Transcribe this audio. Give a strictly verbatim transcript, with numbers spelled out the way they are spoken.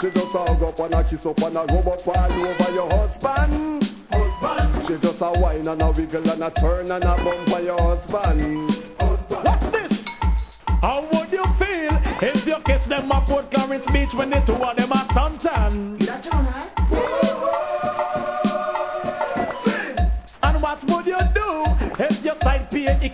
She just a hug up and a kiss up and a rub up all over your husband. Husband. She just a whine and a wiggle and a turn and a bump for your husband. Husband. What's this? How would you feel if you catch them up at Clarence Beach when the two of them are suntan?